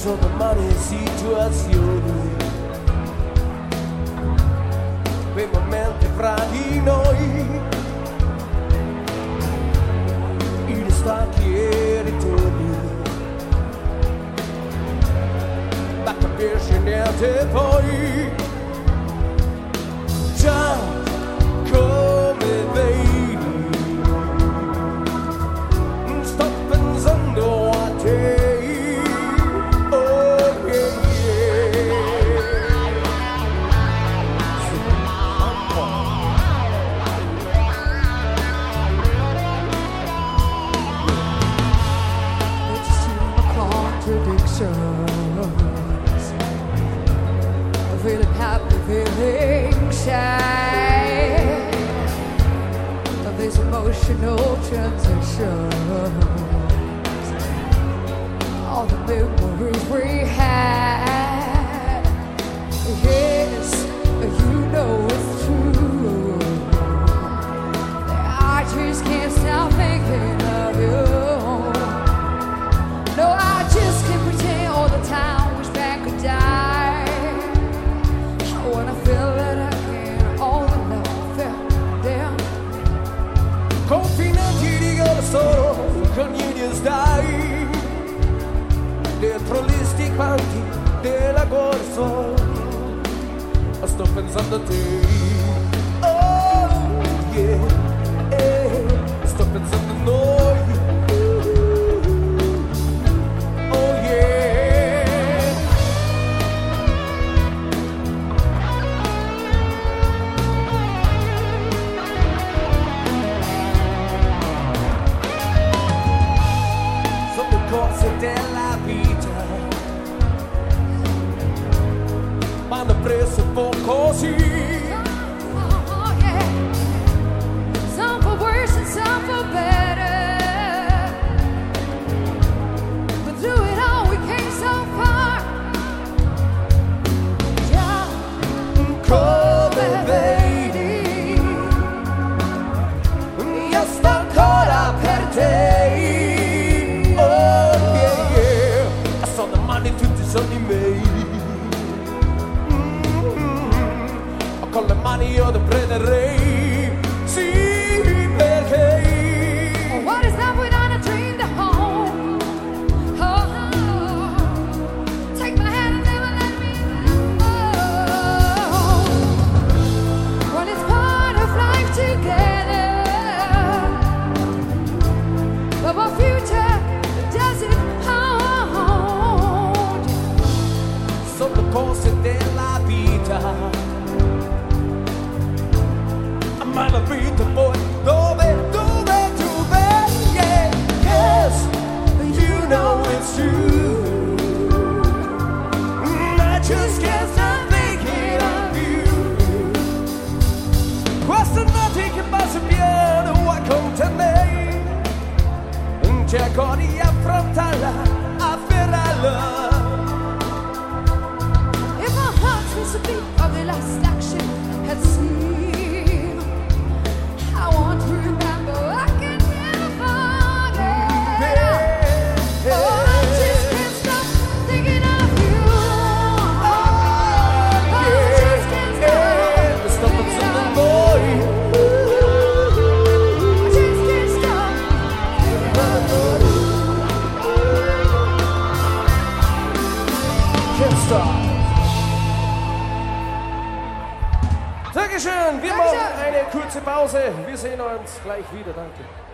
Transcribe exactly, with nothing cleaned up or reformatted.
sono mani situazioni, quei momenti fra di noi, i distacchi e ritorni, ma capisci niente poi, già come vedi, sto pensando a te. Feeling happy, feeling shy of these emotional transitions, all the memories we had. Yes, you know it's true. I just can't stop thinking of you. No, I just can't pretend all the time wish back could die. When I feel that I can, all the love I felt there. Confinati dico solo con gli stai dietro gli stipanti della corsa. Sto pensando a te. Oh yeah, eh, sto pensando a noi. Oh yeah. Sono cose della vita, ma hanno preso un po' così. Oh, yeah. Some for worse and some for better, but through it all we came so far. Yeah, Come vedi, io sto ancora per te. Oh yeah yeah, sono le mani tutti i sogni miei. Mm-hmm. Con le mani io ti prenderei, sì perché what is love without a dream to hold? Oh, oh, take my hand and never let me go. When it's part of life together, but my future doesn't hold. sono cose della vita. Ma la vita poi dove, dove, dove, yeah, yes, you know it's true. I just can't stop thinking of you. Questa notte che passa piano vuoi con te, cerco di affrontarla, afferrarla. If my heart was a beat of the last action at sea, I want to remember I can never forget. Oh, I just can't stop thinking of you. Oh, I just can't stop Sto thinking pensando a of voi. you. I just can't stop thinking of you. Can't stop. Dankeschön, wir Dankeschön. machen eine kurze Pause. Wir sehen uns gleich wieder, danke.